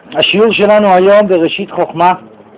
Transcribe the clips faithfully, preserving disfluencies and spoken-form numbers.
השיעור שלנו היום בראשית חוכמה.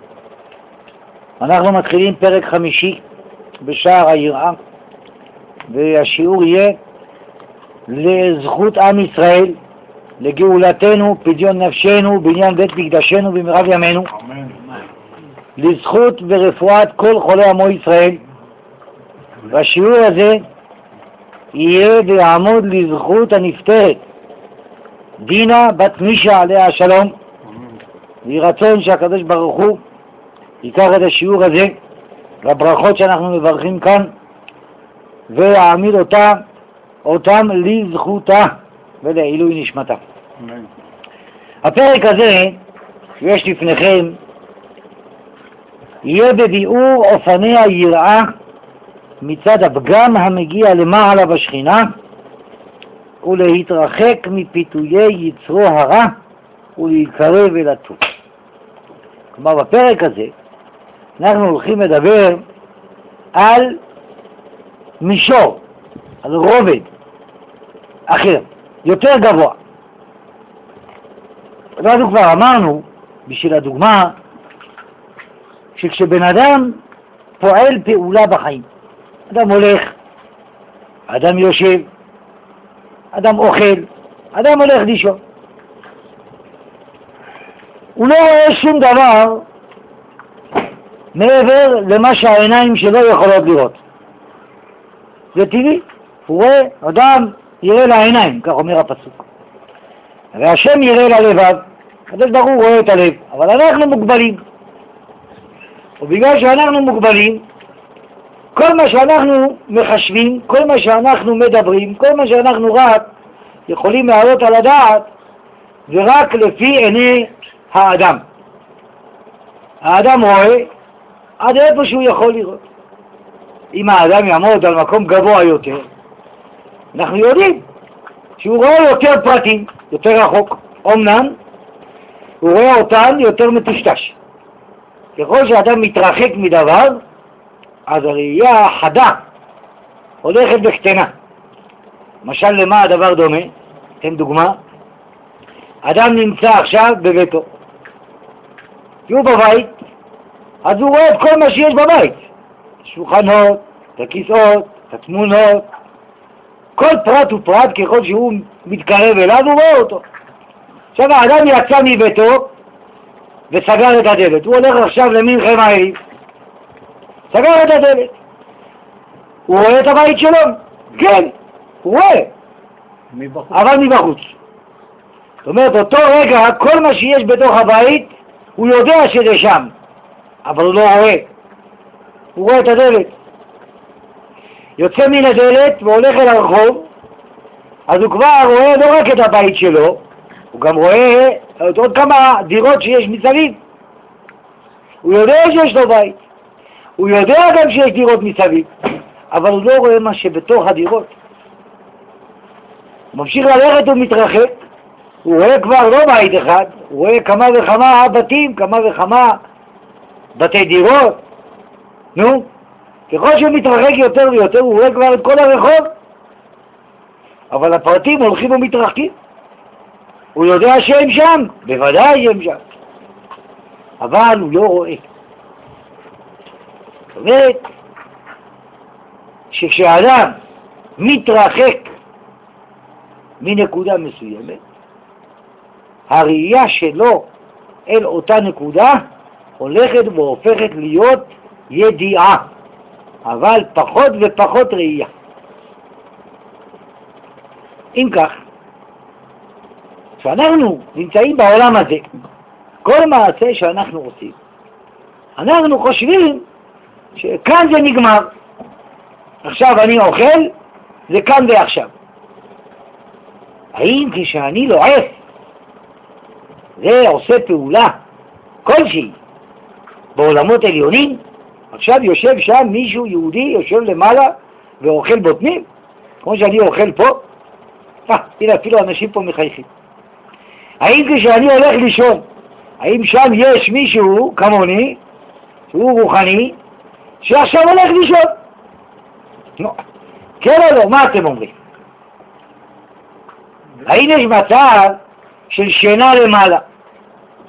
אנחנו מתחילים פרק חמישי בשער היראה, והשיעור יהיה לזכות עם ישראל, לגאולתנו, פדיון נפשנו, בניין בית מקדשנו במהרה ימינו, אמן. לזכות ורפואת כל חולי עמו ישראל. והשיעור הזה יהיה ויעמוד לזכות הנפטרת דינה בת מישה עליה השלום. ויהי רצון שהקדוש ברוך הוא ייקח את השיעור הזה והברכות שאנחנו מברכים כאן ויעמיד אותה אותם לזכותה ולעילוי נשמתה. אמן. הפרק הזה יש לפניכם יהיה בביאור אופני היראה מצד הפגם המגיע למעלה בשכינה ולהתרחק מפיתויי יצרו הרע ולהתקרב אל הטוב. כלומר, בפרק הזה אנחנו הולכים לדבר על מישור, על רובד אחר, יותר גבוה. אנחנו כבר אמרנו, בשביל הדוגמה, שכשבן אדם פועל פעולה בחיים, אדם הולך, אדם יושב, אדם אוכל, אדם הולך לישון, הוא לא רואה שום דבר מעבר למה שהעיניים שלו יכולות לראות. זה טבעי, הוא רואה, אדם יראה לעיניים, כך אומר הפסוק. והשם יראה ללבב, הקדוש ברוך הוא רואה את הלב, אבל אנחנו מוגבלים. ובגלל שאנחנו מוגבלים, כל מה שאנחנו מחשבים, כל מה שאנחנו מדברים, כל מה שאנחנו רק יכולים להעלות על הדעת, זה רק לפי עיני האדם. האדם רואה עד איפה שהוא יכול לראות. אם האדם יעמוד על מקום גבוה יותר, אנחנו יודעים שהוא רואה יותר פרטים, יותר רחוק. אומנם הוא רואה אותן יותר מטושטש. ככל שאדם מתרחק מדבר, אז הראייה החדה הולכת בקטנה. למשל, למה הדבר דומה? תן דוגמה. אדם נמצא עכשיו בביתו, הוא בבית, אז הוא רואה את כל מה שיש בבית, שולחנות, את הכיסאות, את התמונות, כל פרט ופרט. ככל שהוא מתקרב אליו הוא רואה אותו. עכשיו האדם יצא מביתו וסגר את הדלת, הוא הולך עכשיו למנחם הערב, סגר את הדלת, הוא רואה את הבית שלו? כן, הוא רואה, מבחוץ. אבל מבחוץ. זאת אומרת, אותו רגע כל מה שיש בתוך הבית הוא יודע שזה שם, אבל הוא לא רואה, הוא רואה את הדלת. יוצא מן הדלת והולך אל הרחוב, אז הוא כבר רואה לא רק את הבית שלו, הוא גם רואה עוד כמה דירות שיש מסביב. הוא יודע שיש לו בית, הוא יודע גם שיש דירות מסביב, אבל הוא לא רואה מה שבתוך הדירות. הוא ממשיך ללכת ומתרחק, הוא רואה כבר לא בית אחד, הוא רואה כמה וכמה בתים, כמה וכמה בתי דירות. נו, ככל שהוא מתרחק יותר ויותר הוא רואה כבר את כל הרחוב, אבל הפרטים הולכים ומתרחקים. הוא יודע שהם שם, בוודאי הם שם, אבל הוא לא רואה. זאת אומרת שכשאדם מתרחק מנקודה מסוימת, הראייה שלו אל אותה נקודה הולכת והופכת להיות ידיעה, אבל פחות ופחות ראייה. אם כך, כשאנחנו נמצאים בעולם הזה, כל מעשה שאנחנו עושים, אנחנו חושבים שכאן זה נגמר. עכשיו אני אוכל, זה כאן ועכשיו. האם כשאני לועס, זה עושה פעולה כלשהי בעולמות עליונים? עכשיו יושב שם מישהו יהודי, יושב למעלה ואוכל בוטנים, כמו שאני אוכל פה? אה, הנה אפילו אנשים פה מחייכים. האם כשאני הולך לישון, האם שם יש מישהו כמוני, שהוא רוחני, שעכשיו הולך לישון? לא. כן או לא? מה אתם אומרים? האם יש מצב של שינה למעלה?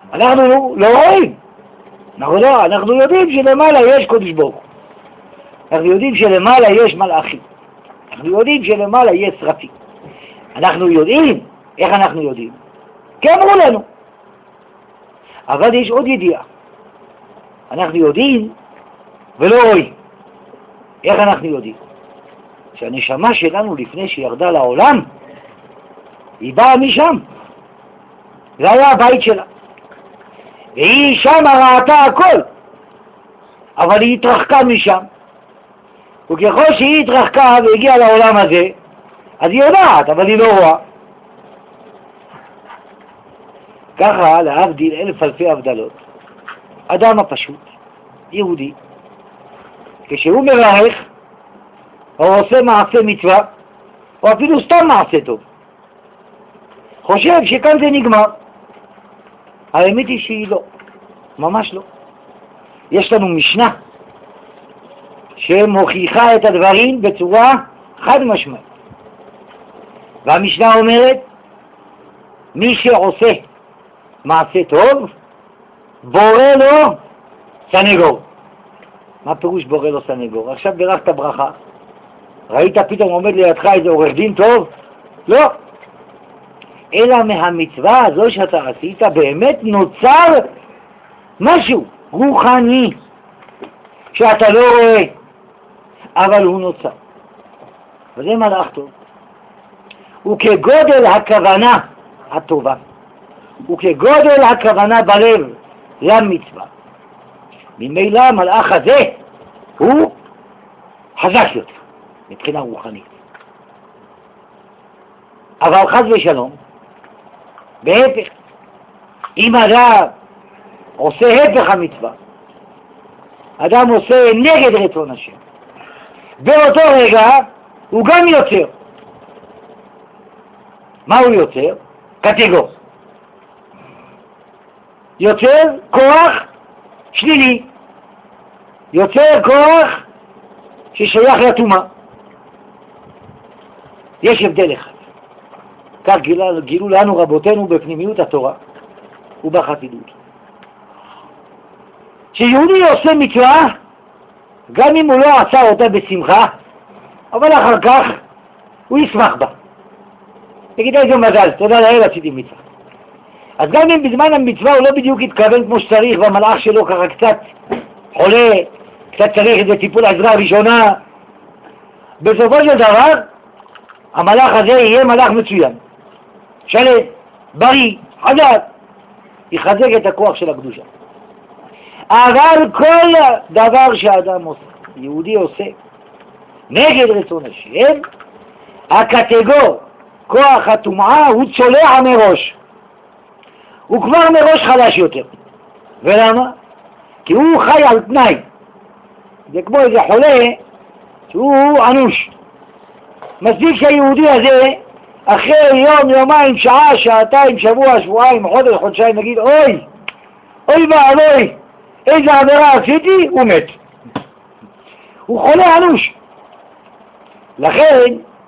אנחנו לא רואים. אנחנו לא, אנחנו יודעים שלמעלה יש קודש ברוך הוא. אנחנו יודעים שלמעלה יש מלאכים. אנחנו יודעים שלמעלה יש שרפים. אנחנו יודעים, איך אנחנו יודעים? כי אמרו לנו. אבל יש עוד ידיעה. אנחנו יודעים ולא רואים. איך אנחנו יודעים? שהנשמה שלנו לפני שירדה לעולם, היא באה משם. זה היה הבית שלה. והיא שם ראתה הכל. אבל היא התרחקה משם. וככל שהיא התרחקה והגיעה לעולם הזה, אז היא יודעת, אבל היא לא רואה. ככה, להבדיל אלף אלפי הבדלות, אדם הפשוט, יהודי, כשהוא מברך, או עושה מעשה מצווה, או אפילו סתם מעשה טוב, חושב שכאן זה נגמר. האמת היא שהיא לא, ממש לא. יש לנו משנה שמוכיחה את הדברים בצורה חד משמעית. והמשנה אומרת, מי שעושה מעשה טוב, בורא לו סנגור. מה פירוש בורא לו סנגור? עכשיו ברכת ברכה, ראית פתאום עומד לידך איזה עורך דין טוב? לא. אלא מהמצווה הזו שאתה עשית באמת נוצר משהו רוחני שאתה לא רואה, אבל הוא נוצר. וזה מלאך טוב. וכגודל הכוונה הטובה, וכגודל הכוונה בלב למצווה, ממילא המלאך הזה הוא חזק יותר מבחינה רוחנית. אבל חס ושלום, בהפך, אם אדם עושה הפך המצווה, אדם עושה נגד רצון השם, באותו רגע הוא גם יוצר. מה הוא יוצר? קטגור. יוצר כוח שלילי, יוצר כוח ששייך לטומאה. יש הבדל אחד. כך גילו, גילו לנו רבותינו בפנימיות התורה ובחסידות. שיהודי עושה מצווה, גם אם הוא לא עשה אותה בשמחה, אבל אחר כך הוא ישמח בה. תגיד איזה מזל, תודה לאל עשיתי מצווה. אז גם אם בזמן המצווה הוא לא בדיוק התכוון כמו שצריך, והמלאך שלו ככה קצת חולה, קצת צריך איזה טיפול עזרה ראשונה, בסופו של דבר המלאך הזה יהיה מלאך מצוין, שלם, בריא, חזק, יחזק את הכוח של הקדושה. אבל כל דבר שאדם עושה, יהודי עושה, נגד רצון השם, הקטגור, כוח הטומאה, הוא צולע מראש. הוא כבר מראש חלש יותר. ולמה? כי הוא חי על תנאי. זה כמו איזה חולה שהוא אנוש. מספיק שהיהודי הזה, אחרי יום, יומיים, שעה, שעתיים, שבוע, שבועיים, חודש, חודשיים, נגיד, אוי, אוי ואבוי, איזה עבירה עשיתי, הוא מת. הוא חולה אנוש. לכן,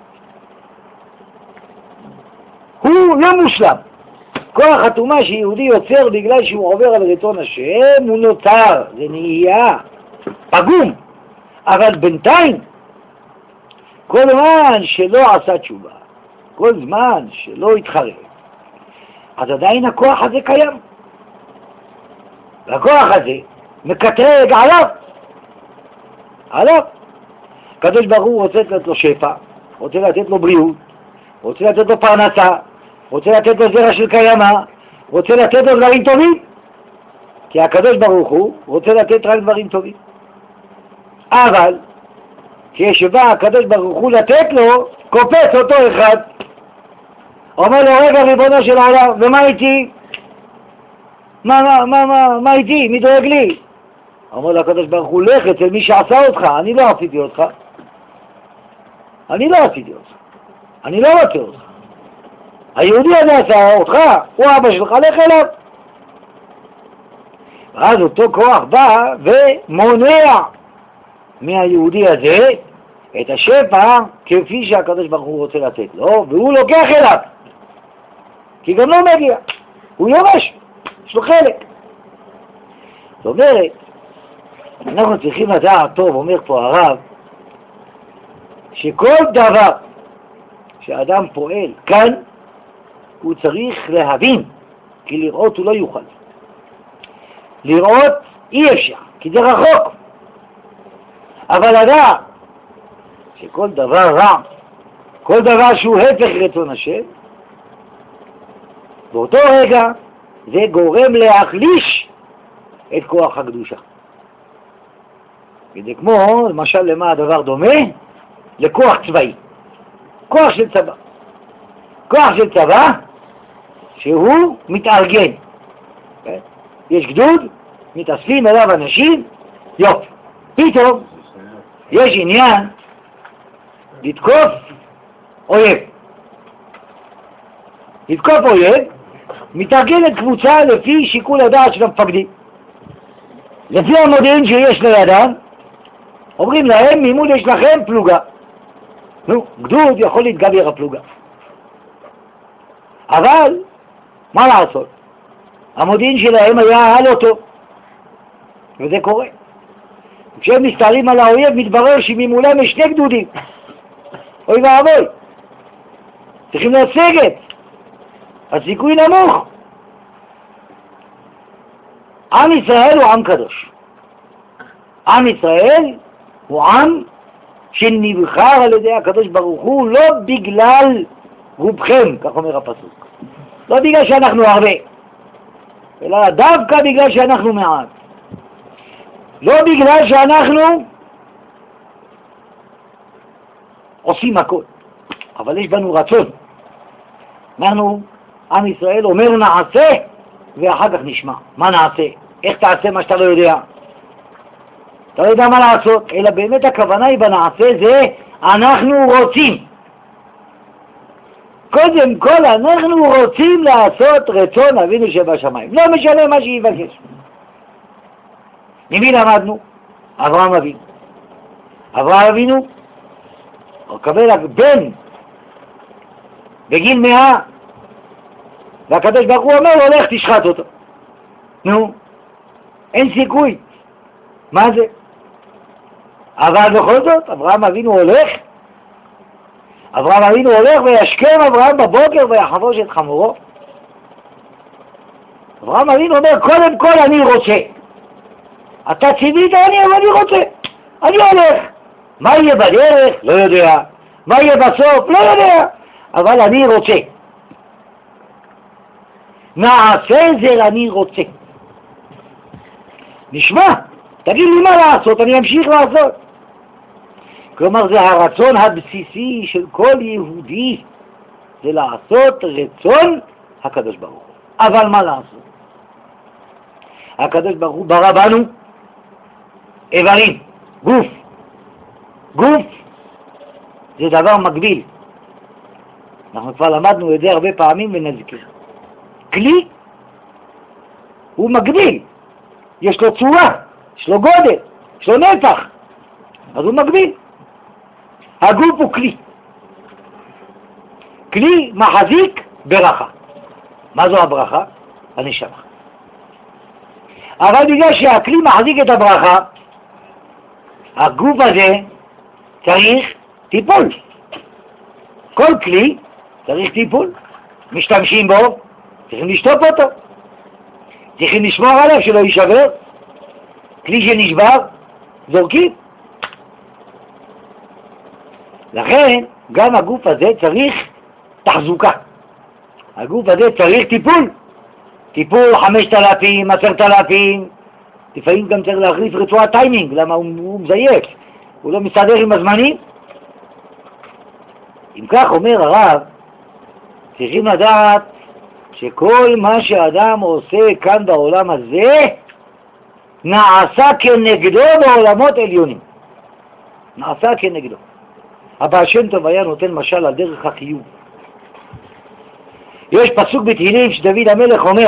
הוא לא מושלם. כוח הטומאה שיהודי יוצר בגלל שהוא עובר על רצון השם, הוא נותר, זה נהיה פגום. אבל בינתיים, כל זמן שלא עשה תשובה, כל זמן שלא התחרט, אז עדיין הכוח הזה קיים. והכוח הזה מקטרג עליו. עליו. הקדוש ברוך הוא רוצה לתת לו שפע, רוצה לתת לו בריאות, רוצה לתת לו פרנסה, רוצה לתת לו זרע של קיימא, רוצה לתת לו דברים טובים. כי הקדוש ברוך הוא רוצה לתת רק דברים טובים. אבל כשבא הקדוש ברוך הוא לתת לו, קופץ אותו אחד. אומר לו, רגע ריבונו של העולם, ומה איתי? מה, מה, מה, מה, מה איתי? מי דואג לי? אומר לו הקדוש ברוך הוא, לך אצל מי שעשה אותך, אני לא עשיתי אותך. אני לא עשיתי אותך. אני לא רוצה אותך. היהודי הזה עשה אותך, הוא אבא שלך, לך אליו. ואז אותו כוח בא ומונע מהיהודי הזה את השפע כפי שהקדוש ברוך הוא רוצה לתת לו, והוא לוקח אליו. כי גם לא מגיע. הוא יורש. יש לו חלק. זאת אומרת, אנחנו צריכים לדעת טוב, אומר פה הרב, שכל דבר שאדם פועל כאן, הוא צריך להבין, כי לראות הוא לא יוכל. לראות אי אפשר, כי זה רחוק. אבל לדעת שכל דבר רע, כל דבר שהוא הפך רצון השם, באותו רגע זה גורם להחליש את כוח הקדושה. וזה כמו, למשל, למה הדבר דומה? לכוח צבאי. כוח של צבא. כוח של צבא שהוא מתארגן. יש גדוד, מתאספים אליו אנשים, יופי. פתאום יש עניין לתקוף אויב. לתקוף אויב, מתארגנת קבוצה לפי שיקול הדעת של המפקדים. לפי המודיעין שיש לידם, אומרים להם, ממול יש לכם פלוגה. נו, גדוד יכול להתגבר הפלוגה. אבל, מה לעשות? המודיעין שלהם היה הלא טוב. וזה קורה. כשהם מסתערים על האויב, מתברר שממולם יש שני גדודים. אוי ואבוי. צריכים לסגת. הסיכוי נמוך. עם ישראל הוא עם קדוש. עם ישראל הוא עם שנבחר על ידי הקדוש ברוך הוא לא בגלל רובכם, כך אומר הפסוק. לא בגלל שאנחנו הרבה, אלא דווקא בגלל שאנחנו מעט. לא בגלל שאנחנו עושים הכל, אבל יש בנו רצון. אנחנו, עם ישראל, אומר נעשה ואחר כך נשמע. מה נעשה? איך תעשה מה שאתה לא יודע? אתה לא יודע מה לעשות, אלא באמת הכוונה היא בנעשה זה אנחנו רוצים. קודם כל אנחנו רוצים לעשות רצון אבינו שבשמיים. לא משנה מה שיבקש. ממי למדנו? אברהם אבינו. אברהם אבינו הוא קבל בן בגיל מאה, והקדוש ברוך הוא אומר לו, הולך תשחט אותו. נו, אין סיכוי. מה זה? אבל בכל זאת, אברהם אבינו הולך, אברהם אבינו הולך וישכם אברהם בבוקר ויחבוש את חמורו. אברהם אבינו אומר, קודם כל אני רוצה. אתה ציווית אני, אבל אני רוצה. אני הולך. מה יהיה בדרך? לא יודע. מה יהיה בסוף? לא יודע. אבל אני רוצה. נעשה זה אני רוצה. נשמע, תגיד לי מה לעשות, אני אמשיך לעשות. כלומר, זה הרצון הבסיסי של כל יהודי, זה לעשות רצון הקדוש ברוך הוא. אבל מה לעשות? הקדוש ברוך הוא ברא בנו איברים, גוף. גוף זה דבר מגביל. אנחנו כבר למדנו את זה הרבה פעמים ונזכיר. כלי הוא מגביל. יש לו צורה, יש לו גודל, יש לו נפח. אז הוא מגביל. הגוף הוא כלי. כלי מחזיק ברכה. מה זו הברכה? הנשמה. אבל בגלל שהכלי מחזיק את הברכה, הגוף הזה צריך טיפול. כל כלי צריך טיפול. משתמשים בו, צריכים לשטוף אותו. צריכים לשמור עליו שלא יישבר. כלי שנשבר, זורקים. לכן גם הגוף הזה צריך תחזוקה. הגוף הזה צריך טיפול. טיפול חמשת אלפים, עשרת אלפים. לפעמים גם צריך להחליף רצועת טיימינג, למה הוא, הוא מזייף. הוא לא מסתדר עם הזמנים. אם כך אומר הרב, צריכים לדעת שכל מה שאדם עושה כאן בעולם הזה נעשה כנגדו בעולמות עליונים. נעשה כנגדו. הבעל שם טוב היה נותן משל על דרך החיוב. יש פסוק בתהילים שדוד המלך אומר,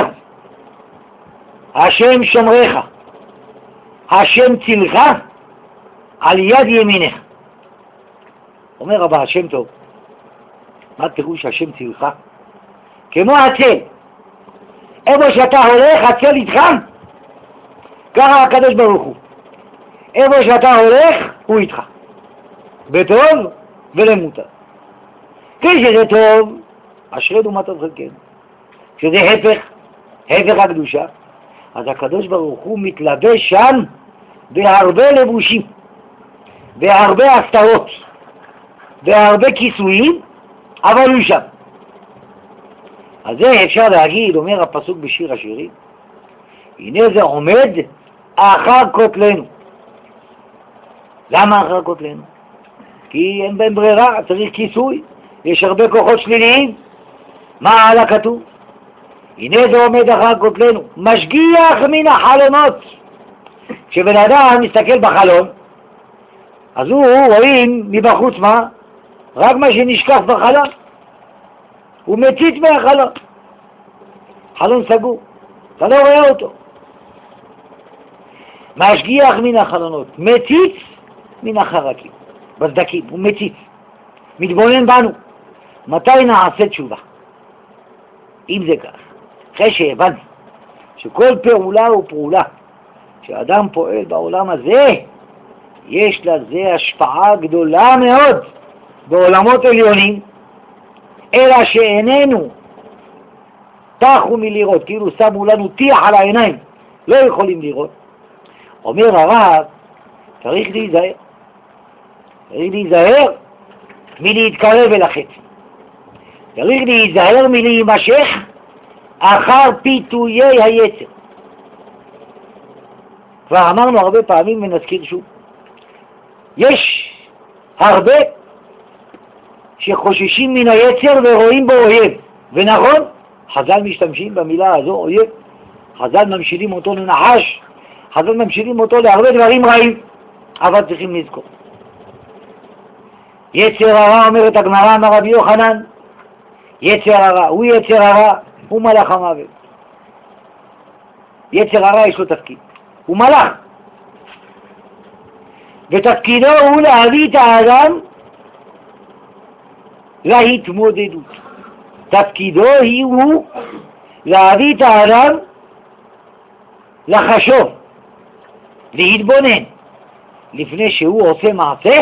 השם שומרך, השם צילך על יד ימינך. אומר הבעל שם טוב, מה פירוש השם צילך? כמו הצל, איפה שאתה הולך, הצל איתך. ככה הקדוש ברוך הוא. איפה שאתה הולך, הוא איתך. בטוב ולמוטב. כשזה טוב, אשרינו מה טוב חלקנו. כשזה הפך, הפך הקדושה, אז הקדוש ברוך הוא מתלבש שם בהרבה לבושים, בהרבה הסתרות, בהרבה כיסויים, אבל הוא שם. אז זה אפשר להגיד, אומר הפסוק בשיר השירים, הנה זה עומד אחר כותלנו. למה אחר כותלנו? כי אין בהם ברירה, צריך כיסוי, יש הרבה כוחות שליליים. מה הלאה כתוב? הנה זה עומד אחר כותלנו, משגיח מן החלונות. כשבן אדם מסתכל בחלון, אז הוא רואים מבחוץ מה? רק מה שנשכח בחלון. הוא מציץ מהחלון. חלון סגור, אתה לא רואה אותו. משגיח מן החלונות, מציץ מן החרקים, בסדקים, הוא מציץ, מתבונן בנו. מתי נעשה תשובה? אם זה כך, אחרי שהבנתי שכל פעולה ופעולה שאדם פועל בעולם הזה, יש לזה השפעה גדולה מאוד בעולמות עליונים, אלא שאיננו תחו מלראות, כאילו שמו לנו טיח על העיניים, לא יכולים לראות. אומר הרב, צריך להיזהר, צריך להיזהר מלהתקרב אל החטא, צריך להיזהר מלהימשך אחר פיתויי היצר. כבר אמרנו הרבה פעמים ונזכיר שוב, יש הרבה שחוששים מן היצר ורואים בו אויב, ונכון, חז"ל משתמשים במילה הזו אויב, חז"ל ממשילים אותו לנחש, חז"ל ממשילים אותו להרבה דברים רעים, אבל צריכים לזכור. יצר הרע, אומרת הגמרא, אמר רבי יוחנן, יצר הרע, הוא יצר הרע, הוא מלאך המוות. יצר הרע יש לו תפקיד, הוא מלאך. ותפקידו הוא להביא את האדם להתמודדות. תפקידו היא הוא להביא את האדם לחשוב, להתבונן, לפני שהוא עושה מעשה,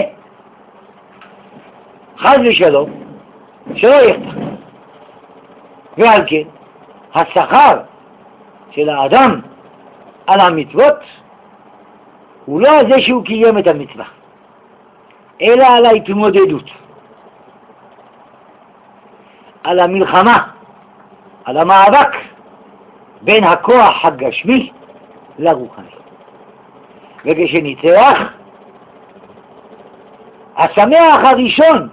חס ושלום, שלא יפתח. ועל כן, השכר של האדם על המצוות הוא לא על זה שהוא קיים את המצווה, אלא על ההתמודדות, על המלחמה, על המאבק בין הכוח הגשמי לרוחני. וכשניצח, השמח הראשון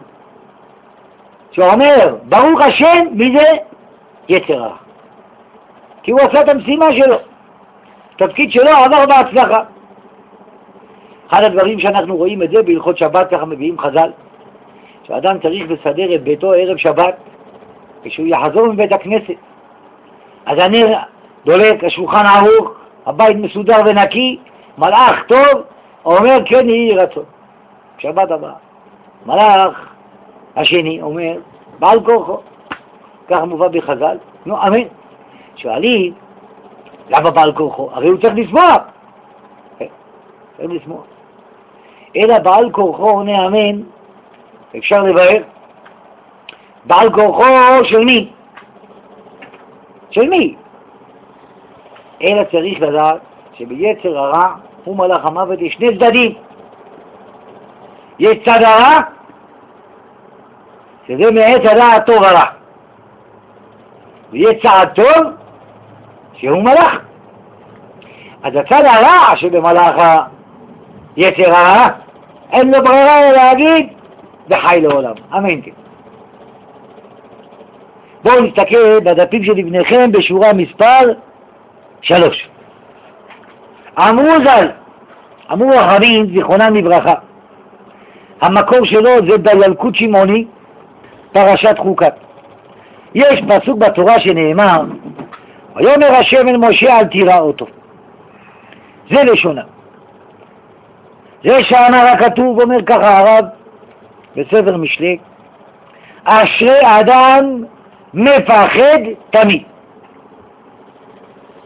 שאומר ברוך השם, מי זה? יצר הרע. כי הוא עשה את המשימה שלו, התפקיד שלו עבר בהצלחה. אחד הדברים שאנחנו רואים את זה בהלכות שבת, ככה מביאים חז"ל, שאדם צריך לסדר את ביתו ערב שבת, כשהוא יחזור מבית הכנסת, אז הנר דולק, השולחן ערוך, הבית מסודר ונקי, מלאך טוב, אומר כן יהי רצון. שבת הבאה. מלאך השני אומר בעל כוחו, כך מובא בחז"ל, נו אמן. שואלים, למה בעל כוחו? הרי הוא צריך לשמוח. צריך לשמוח. אלא בעל כוחו עונה אמן, אפשר לבאר, בעל כוחו של מי? של מי? אלא צריך לדעת שביצר הרע הוא מלאך המוות, יש שני צדדים. יש צד הרע, שזה מעץ הדעת טוב הרע, ויש צד טוב שהוא מלאך. אז הצד הרע שבמלאך היצר הרע, אין לו ברירה להגיד וחי לעולם, אמן. כן. בואו נסתכל בדפים שלפניכם בשורה מספר שלוש. אמרו ז"ל, אמרו הרבים זיכרונם לברכה, המקור שלו זה בילקוט שמעוני, פרשת חוקת. יש פסוק בתורה שנאמר, ויאמר השם אל משה אל תירא אותו. זה לשונה. זה שאמר הכתוב, אומר ככה הרב בספר משלי, אשרי אדם מפחד תמיד.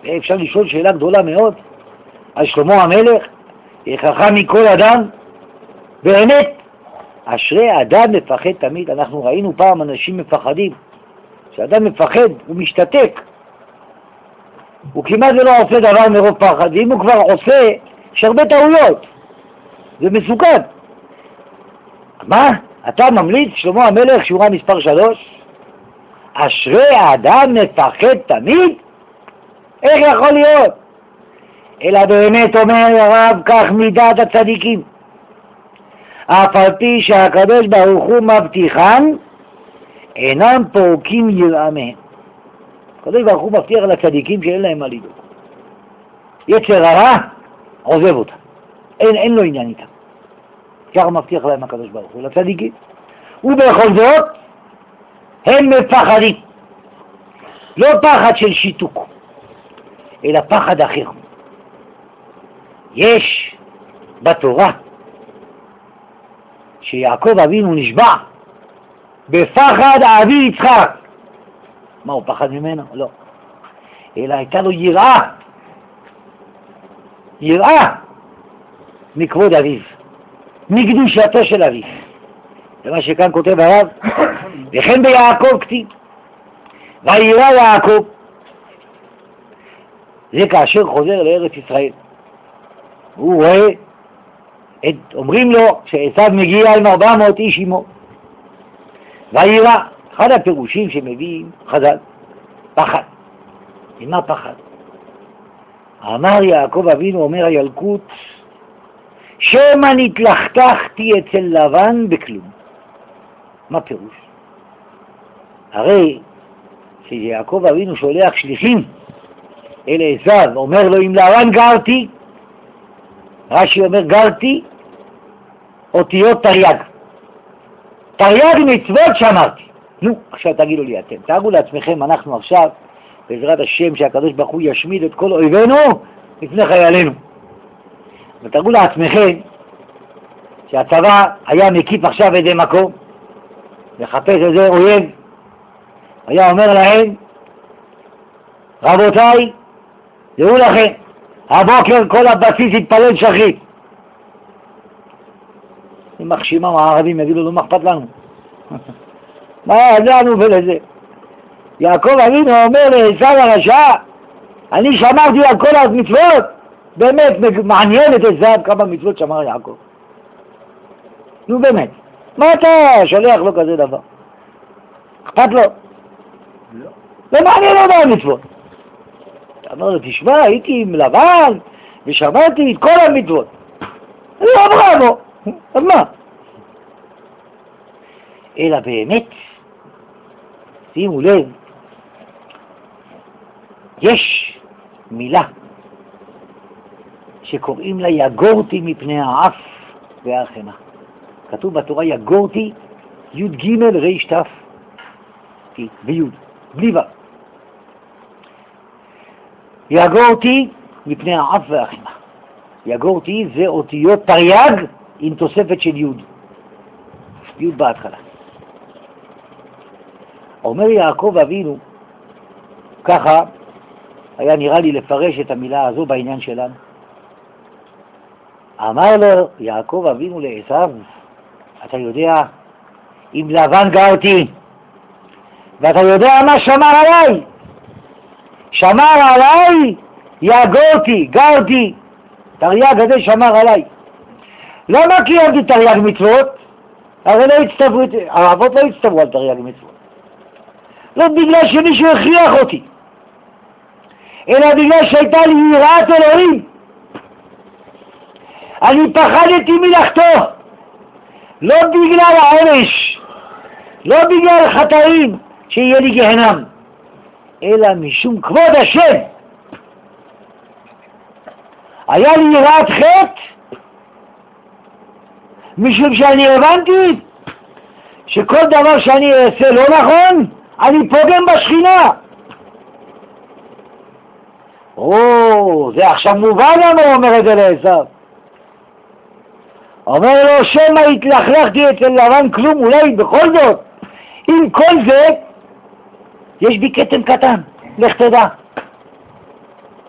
אפשר לשאול שאלה גדולה מאוד על שלמה המלך, חכם מכל אדם, באמת, אשרי אדם מפחד תמיד. אנחנו ראינו פעם אנשים מפחדים, כשאדם מפחד הוא משתתק, הוא כמעט לא עושה דבר מרוב פחד, ואם הוא כבר עושה, יש הרבה טעויות, זה מסוכן. מה? אתה ממליץ שלמה המלך שורה מספר שלוש? אשרי האדם מפחד תמיד? איך יכול להיות? אלא באמת אומר הרב, כך מידת הצדיקים, אף על פי שהקדוש ברוך הוא מבטיחן, אינם פורקים יראה מהם. הקדוש ברוך הוא מבטיח לצדיקים שאין להם מה לדאוג. יצר הרע עוזב אותם, אין, אין לו עניין איתם. ככה מבטיח להם הקדוש ברוך הוא לצדיקים, ובכל זאת הם מפחדים. לא פחד של שיתוק, אלא פחד אחר. יש בתורה שיעקב אבינו נשבע בפחד אבי יצחק. מה, הוא פחד ממנו? לא. אלא הייתה לו יראה, יראה מכבוד אביו, מקדושתו של אביו. זה מה שכאן כותב הרב, וכן ביעקב כתיב, וירא יעקב. זה כאשר חוזר לארץ ישראל. הוא רואה, את, אומרים לו שעשיו מגיע עם ארבע מאות איש עמו. וירא, אחד הפירושים שמביאים חז"ל, פחד. ממה פחד? אמר יעקב אבינו, אומר הילקוט, שמא נתלכתכתי אצל לבן בכלום. מה פירוש? הרי שיעקב אבינו שולח שליחים אל עשיו, אומר לו, אם לבן גרתי, רש"י אומר גרתי אותיות תרי"ג. תרי"ג מצוות שמרתי. נו, עכשיו תגידו לי אתם, תארו לעצמכם, אנחנו עכשיו, בעזרת השם שהקדוש ברוך הוא ישמיד את כל אויבינו לפני חיילינו. ותארו לעצמכם שהצבא היה מקיף עכשיו איזה מקום, לחפש איזה אויב, היה אומר להם, רבותיי, דעו לכם, הבוקר כל הבסיס יתפלל שחרית. אם מחשימה הערבים יגידו לו, מה אכפת לנו? מה לנו ולזה? יעקב אבינו אומר לעשיו הרשע, אני שמרתי על כל המצוות. באמת מעניין את עשיו כמה מצוות שמר יעקב. נו באמת, מה אתה שולח לו כזה דבר? אכפת לו? לא. זה מעניין אותו המצוות. אתה אומר לו, תשמע, הייתי עם לבן ושמעתי את כל המצוות. אני לא בראבו, אז מה? אלא באמת, שימו לב, יש מילה שקוראים לה יגורתי מפני האף והחמה. כתוב בתורה יגורתי י' ג' ר' ת' וי' בלי ו'. יגורתי מפני האף והחמה. יגורתי זה אותיות תרי"ג עם תוספת של י'. י' בהתחלה. אומר יעקב אבינו, ככה היה נראה לי לפרש את המילה הזו בעניין שלנו. אמר לו יעקב אבינו לעשיו, אתה יודע, עם לבן גרתי, ואתה יודע מה שמר עליי? שמר עליי, יגורתי, גרתי, תרי"ג הזה שמר עליי. למה קיימתי תרי"ג מצוות? הרי לא הצטוו, האבות לא הצטוו על תרי"ג מצוות. לא בגלל שמישהו הכריח אותי, אלא בגלל שהייתה לי יראת אלוהים. אני פחדתי מלחטוא, לא בגלל העונש, לא בגלל חטאים שיהיה לי גהנם, אלא משום כבוד השם. היה לי יראת חטא, משום שאני הבנתי שכל דבר שאני אעשה לא נכון, אני פוגם בשכינה. או, זה עכשיו מובן למה הוא אומר את זה לעשיו. אומר לו, שמא התלכלכתי אצל לבן כלום, אולי בכל זאת, עם כל זה, יש בי קטן קטן, לך תדע.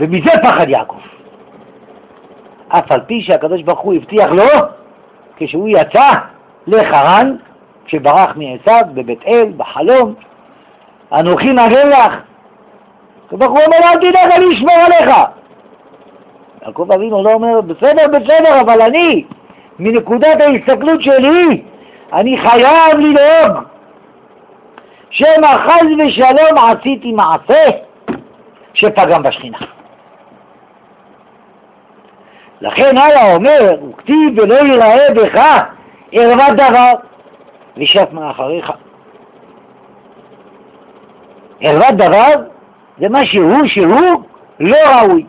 ומזה פחד יעקב. אף על פי שהקדוש ברוך הוא הבטיח לו, כשהוא יצא לחרן, כשברח מעשיו בבית אל, בחלום, אנוכי מגן לך. הקדוש ברוך הוא אומר, אל תדאג, אני אשמור עליך. יעקב אבינו לא אומר, בסדר, בסדר, אבל אני, מנקודת ההסתכלות שלי, אני חייב לדאוג. שמא חס ושלום עשיתי מעשה שפגם בשכינה. לכן היה אומר, וכתיב ולא ייראה בך ערוות דבר, ושף מאחריך. ערוות דבר זה מה שהוא, שהוא לא ראוי.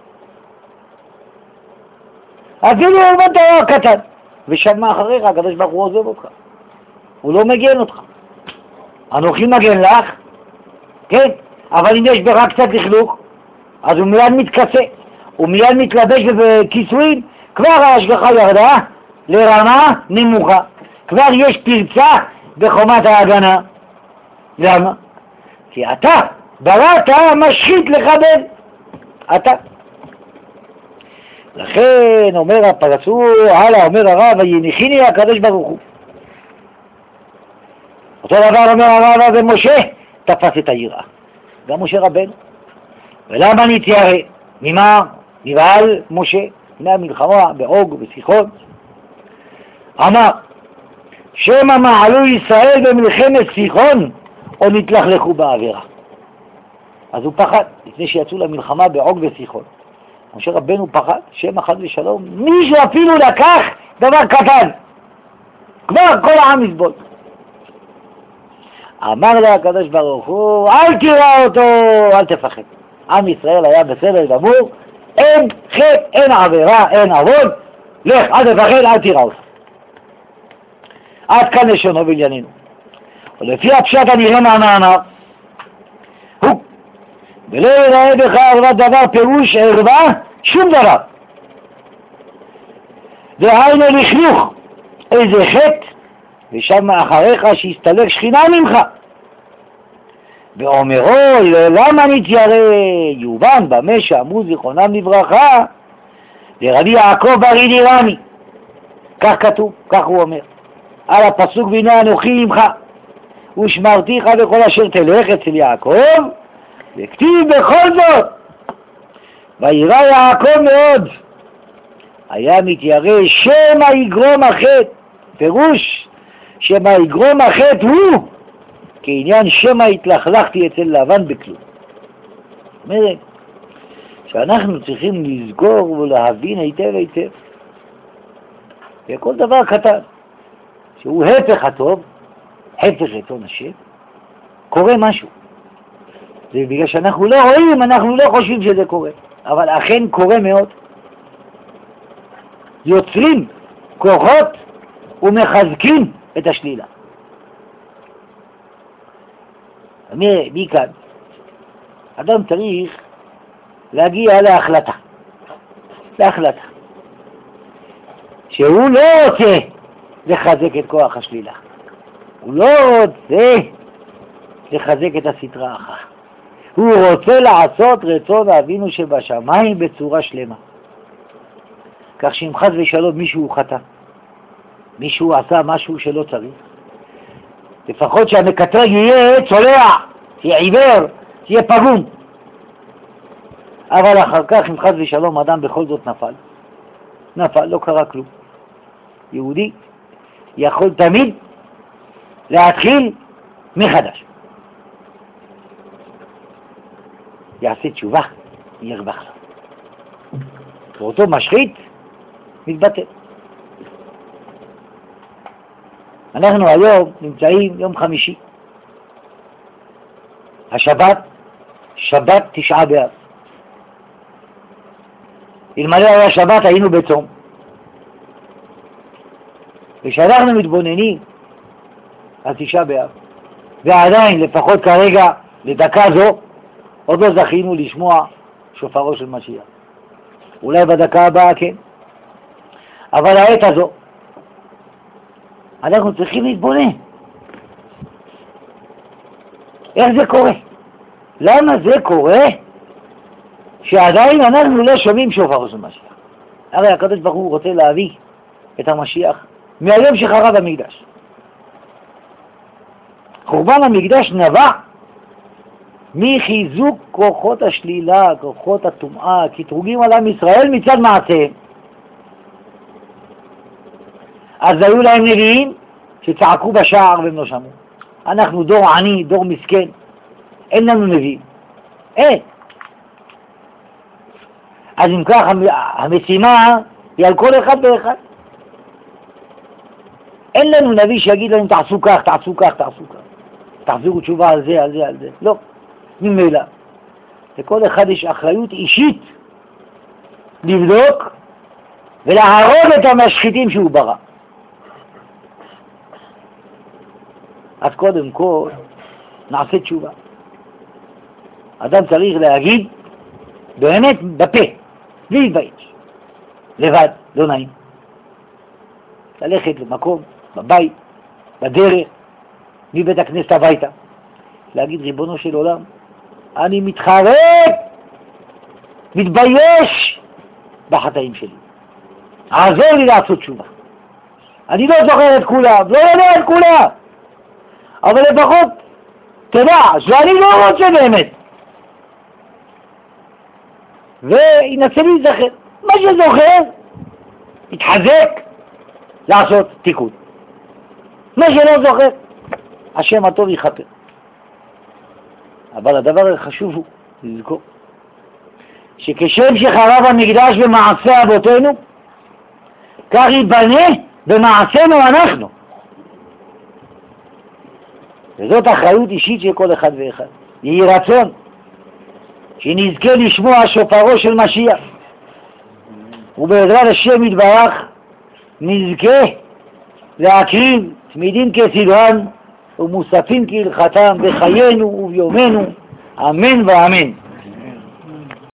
אפילו ערוות דבר קטן, ושף מאחריך, הקדוש ברוך הוא עוזב אותך. הוא לא מגן אותך. אנוכי מגן לך, כן, אבל אם יש בך קצת לכלוך, אז הוא מיד מתכסה, הוא מיד מתלבש בכיסויים, כבר ההשגחה ירדה לרמה נמוכה, כבר יש פרצה בחומת ההגנה. למה? כי אתה בראת משחית לחבל, אתה. לכן אומר הפרסור, הלאה, אומר הרב, ויניחיני הקדוש ברוך הוא. אותו דבר אומר הרב הזה, משה תפס את היראה, גם משה רבנו. ולמה נתיירא? ממה נבהל משה? מהמלחמה בעוג וסיחון. אמר, שמא מעלו ישראל במלחמת סיחון או נתלכלכו בעבירה. אז הוא פחד, לפני שיצאו למלחמה בעוג וסיחון. משה רבנו פחד, שמא חס ושלום, מישהו אפילו לקח דבר קטן, כבר כל העם יסבול. אמר לה הקדוש ברוך הוא, אל תראה אותו, אל תפחד. עם ישראל היה בסדר גמור, אין חטא, אין עבירה, אין עוון, לך, אל תפחד, אל תראה אותו. עד כאן לשונו בענייננו. ולפי הפשט הנראה מהמאמר, הוא, ולא יראה בך ערוות דבר, פירוש ערווה, שום דבר. דהיינו לכלוך, איזה חטא, ושם מאחריך שיסתלק שכינה ממך. ואומרו, למה נתיירא? יובן במה שאמרו זיכרונם לברכה לרבי יעקב בר ידירני. כך כתוב, כך הוא אומר, על הפסוק והנה אנוכי עמך ושמרתיך בכל אשר תלך אצל יעקב, וכתיב בכל זאת וירא יעקב מאוד, היה מתיירא שמא יגרום החטא. פירוש שמא יגרום החטא הוא כעניין שמא התלכלכתי אצל לבן בכלום. זאת אומרת שאנחנו צריכים לזכור ולהבין היטב היטב וכל דבר קטן שהוא הפך הטוב, הפך רצון השם, קורה משהו. זה בגלל שאנחנו לא רואים, אנחנו לא חושבים שזה קורה, אבל אכן קורה מאוד. יוצרים כוחות ומחזקים את השלילה. מכאן, אדם צריך להגיע להחלטה, להחלטה, שהוא לא רוצה לחזק את כוח השלילה, הוא לא רוצה לחזק את הסטרה אחת, הוא רוצה לעשות רצון אבינו שבשמיים בצורה שלמה. כך שאם חס ושלום מישהו חטא, מישהו עשה משהו שלא צריך, לפחות שהמקטרג יהיה צולע, יהיה עיוור, יהיה פגום. אבל אחר כך אם חס ושלום אדם בכל זאת נפל, נפל, לא קרה כלום. יהודי יכול תמיד להתחיל מחדש. יעשה תשובה, ירווח לו. ואותו משחית מתבטל. אנחנו היום נמצאים יום חמישי, השבת, שבת תשעה באב. אלמלא היה שבת היינו בצום. ושאנחנו מתבוננים על תשעה באב, ועדיין לפחות כרגע לדקה זו עוד לא זכינו לשמוע שופרו של משיח. אולי בדקה הבאה כן, אבל העת הזו אנחנו צריכים להתבונן. איך זה קורה? למה זה קורה שעדיין אנחנו לא שומעים שופרו של משיח. הרי הקדוש ברוך הוא רוצה להביא את המשיח מהיום שחרב המקדש. חורבן המקדש נבע מחיזוק כוחות השלילה, כוחות הטומאה, קטרוגים על עם ישראל מצד מעשיהם. אז היו להם נביאים שצעקו בשער והם לא שמעו. אנחנו דור עני, דור מסכן, אין לנו נביאים. אין. אז אם כך המשימה היא על כל אחד ואחד. אין לנו נביא שיגיד לנו תעשו כך, תעשו כך, תעשו כך. תחזירו תשובה על זה, על זה, על זה. לא. ממילא. לכל אחד יש אחריות אישית לבדוק ולהרוג את המשחיתים שהוא ברא. אז קודם כל נעשה תשובה. אדם צריך להגיד באמת בפה, בלי להתבייש, לבד, לא נעים. ללכת למקום, בבית, בדרך, מבית הכנסת הביתה, להגיד ריבונו של עולם, אני מתחרט, מתבייש בחטאים שלי. עזור לי לעשות תשובה. אני לא זוכר את כולם, לא יודע את כולם, אבל לפחות תדע שאני לא רוצה באמת. וינסה להיזכר. מה שזוכר, יתחזק לעשות תיקון. מה שלא זוכר, השם הטוב יכפר. אבל הדבר החשוב הוא לזכור שכשם שחרב המקדש במעשה אבותינו, כך ייבנה במעשינו אנחנו. וזאת אחריות אישית של כל אחד ואחד. יהי רצון שנזכה לשמוע שופרו של משיח, ובעזרת השם יתברך נזכה להקריב תמידים כסדרן ומוספים כהלכתם בחיינו וביומנו, אמן ואמן.